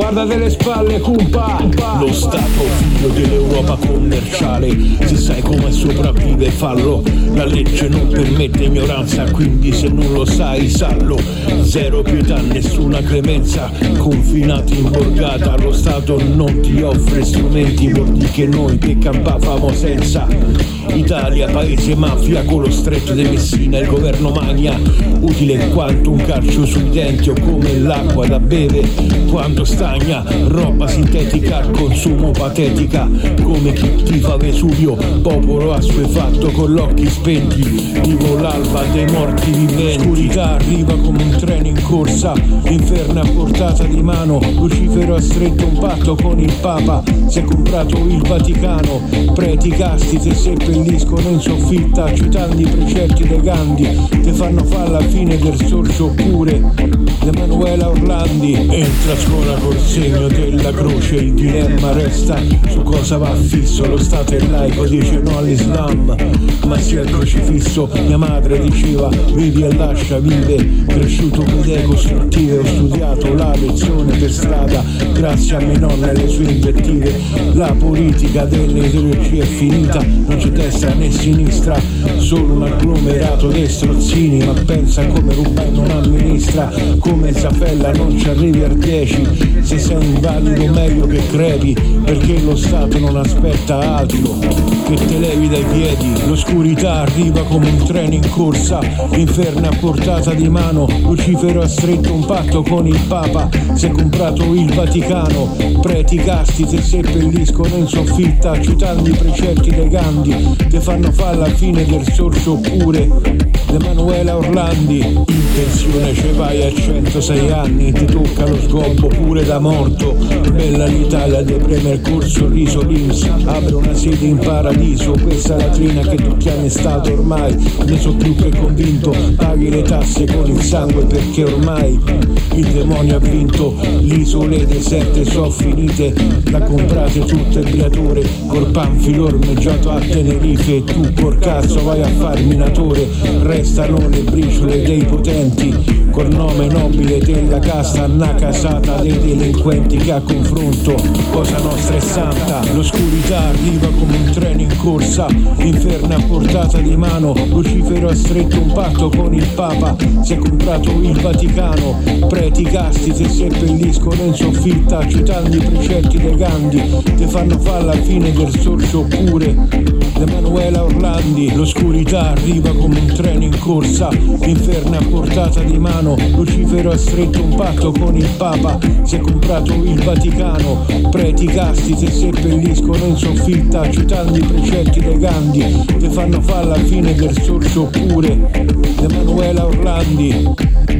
guarda delle spalle, cumpa. Lo Stato figlio dell'Europa commerciale, se sai come sopravvive fallo. La legge non permette ignoranza, quindi se non lo sai sallo. Zero pietà, nessuna clemenza, confinati in borgata. Lo Stato non ti offre strumenti, vuol dire che noi che campavamo senza. Italia, paese mafia con lo stretto di Messina, il governo mania, utile quanto un calcio sui denti o come l'acqua da bere quando stagna, roba sintetica al consumo patetica, come chi tifa Vesuvio, popolo assuefatto con l'occhi spenti, vivo l'alba dei morti viventi. Scurità arriva come un treno in corsa, l'inferno a portata di mano, Lucifero ha stretto un patto con il Papa, si è comprato il Vaticano, preti casti se seppelliscono in soffitta, citando i precetti dei Gandhi, che fanno fare la fine del sorcio oppure Emanuela Orlandi. Entra a scuola col segno della croce, il dilemma resta su cosa va fisso. Lo Stato è laico, dice no all'Islam, ma sia il crocifisso. Mia madre diceva vivi e lascia vive, cresciuto con idee costruttive, ho studiato la lezione per strada grazie a mia nonna e le sue invettive. La politica delle ideologie è finita, non c'è destra né sinistra, solo un agglomerato dei strozzini, ma pensa come rubai non amministra, come Zafella non ci arrivi al 10, se sei invalido meglio che crepi, perché lo Stato non aspetta altro che te levi dai piedi. L'oscurità arriva come un treno in corsa, l'inferno a portata di mano, Lucifero ha stretto un patto con il Papa, si è comprato il Vaticano, preti casti se seppelliscono in soffitta, citando i precetti dei Gandhi, che fanno fare la fine del sorcio oppure Emanuela Orlandi. In pensione ce vai a 106 anni, ti tocca lo sgobbo pure da morto, bella l'Italia dei preme il corso riso l'Inps, apre una sede in paradiso, questa latrina che tu chiami Stato ormai, ne so più che convinto, paghi le tasse con il sangue perché ormai il demonio ha vinto, le isole deserte so finite, la comprate tutto il briatore, col panfilo ormeggiato a Tenerife, e tu porcazzo vai a far minatore, restano le briciole dei potenti, col nome nobile della casta, una casata dei delinquenti che a confronto cosa nostra è santa. L'oscurità arriva come un treno in corsa, l'inferno a portata di mano, Lucifero ha stretto un patto con il Papa, si è comprato il Vaticano, preti casti se seppelliscono in soffitta, citando i precetti dei Gandhi, che fanno fare la fine del sorcio oppure Emanuela Orlandi. L'oscurità arriva come un treno in corsa, l'inferno a portata di mano, Lucifero ha stretto un patto con il Papa, si è comprato il Vaticano, preti casti se seppelliscono in soffitta, citando i precetti dei Gandhi, che fanno fare la fine del sorcio oppure Emanuela Orlandi.